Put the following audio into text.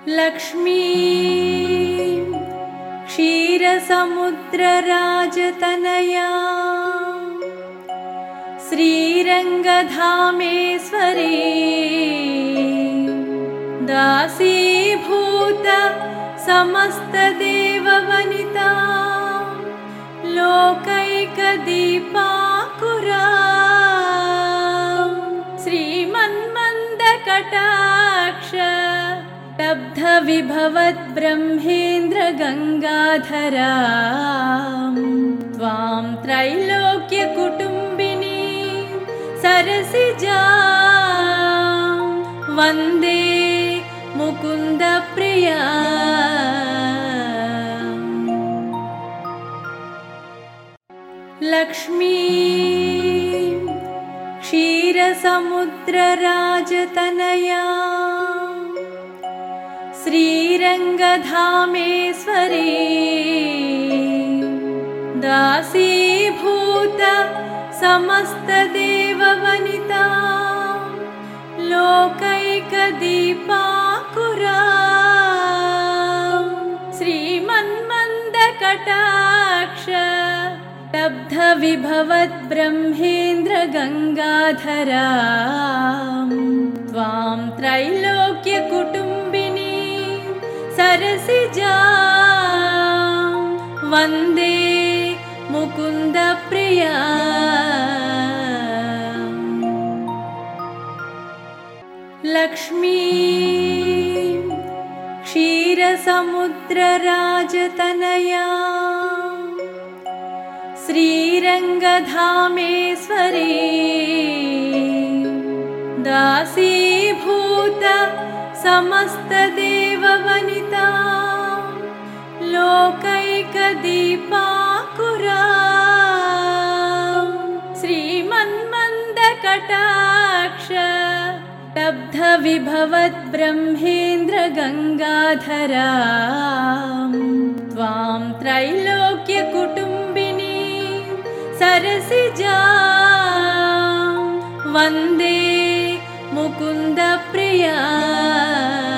लक्ष्मी क्षीरसमुद्रराजतनया श्रीरङ्गधामेश्वरी दासीभूत समस्तदेववनिता लोकैकदीपाकुरा श्रीमन्मन्दकटाक्ष लब्धविभवद्ब्रह्मेन्द्रगङ्गाधरा त्वां त्रैलोक्यकुटुम्बिनी सरसिजा वन्दे मुकुन्दप्रिया। लक्ष्मी क्षीरसमुद्रराजतनया श्रीरङ्गधामेश्वरी दासीभूत समस्तदेववनिता लोकैकदीपाकुरा श्रीमन्मन्दकटाक्ष लब्धविभवद्ब्रह्मेन्द्रगङ्गाधरा त्वां त्रैलोक्यकुटुम्बिनी सरसिजा वन्दे मुकुन्दप्रिया। लक्ष्मी क्षीरसमुद्रराजतनया श्रीरङ्गधामेश्वरी दासीभूत समस्तदेववनिता लोकैकदीपाकुरा श्रीमन्मन्दकटाक्ष लब्धविभवद्ब्रह्मेन्द्रगङ्गाधरा त्वां त्रैलोक्यकुटुम्बिनी सरसिजा वन्दे मुकुन्दप्रिया।